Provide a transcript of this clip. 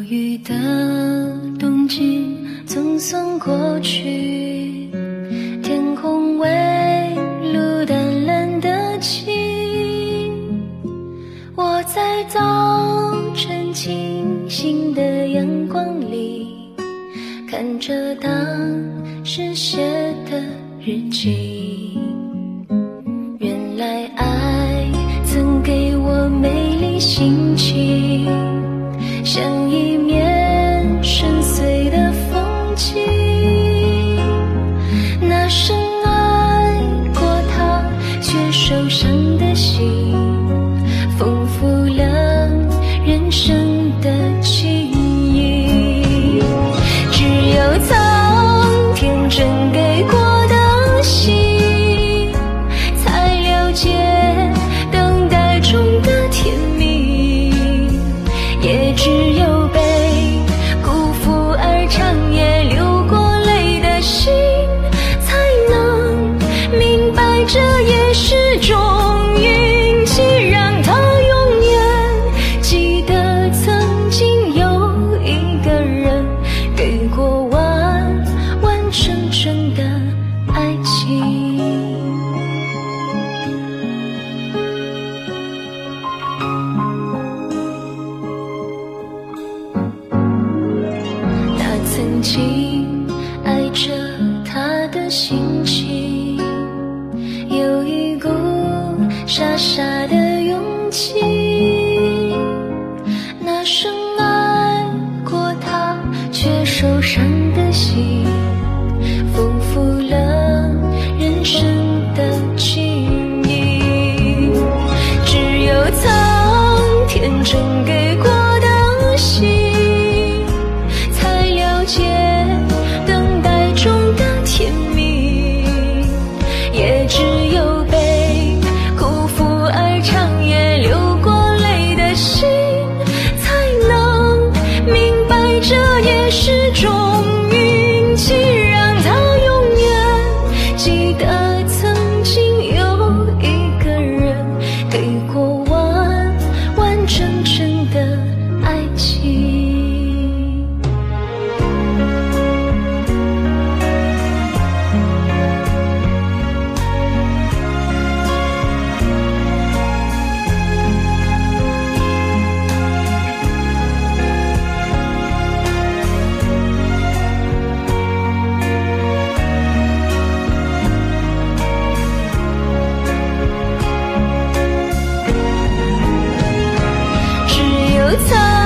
雨的冬季总算过去，天空微露淡蓝的晴。我在早晨清醒的阳光里，看着当时写的日记。原来爱曾给我美丽心情，像一面深邃的风景。那深爱过他却受伤的心，丰富了人生的记忆。只有苍天真给过的心，才了解等待中的甜蜜。也只有被辜负而长夜流过泪的心，才能明白这也是种运气，让他永远记得曾经有一个人给过完完整整的爱情。曾经爱着他的心情，有一股傻傻的勇气。那深爱过他却受伤的心，丰富了人生的记忆。只有苍天真给过的心，等待中的甜蜜。也只有被辜负而长夜流过泪的心，才能明白这也是种运气，让他永远记得曾经有一个人给过完完整整的爱情。苍